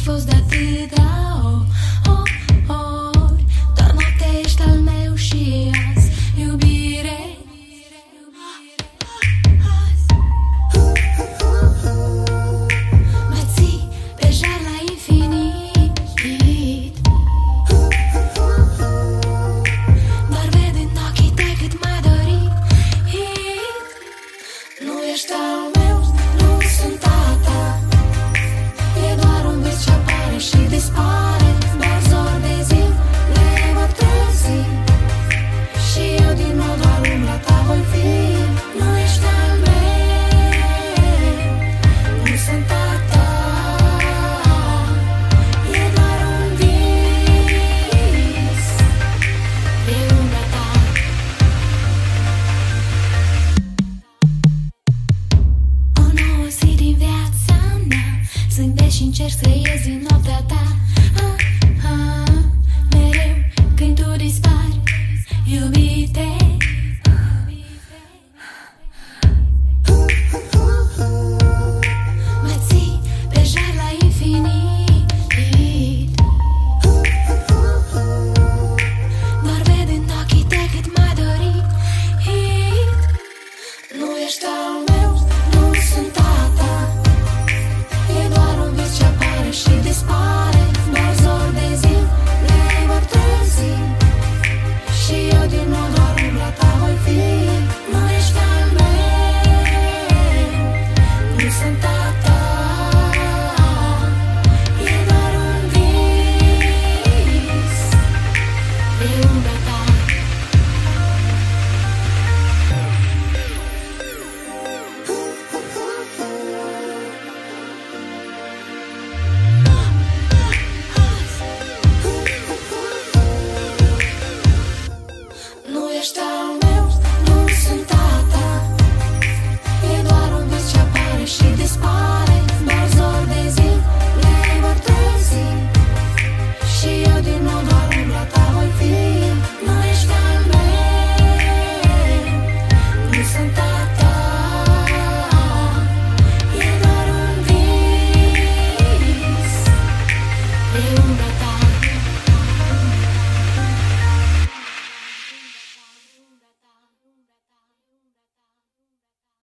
fost de atâtea ori. Doar noaptea ești al meu și azi, iubire. Mă ții pe jar la infinit, doar ved în ochii tăi cât m-ai dorit. Nu ești al meu, nu sunt a ta. E doar un vis ce apare și dispare. Doar zor de zi ne va trezi și eu din nou doar umbra ta voi fi. Nu ești al meu, nu sunt a ta. E doar un vis, e umbra ta. O nouă zi din viața mea, zâmbesc și încerc să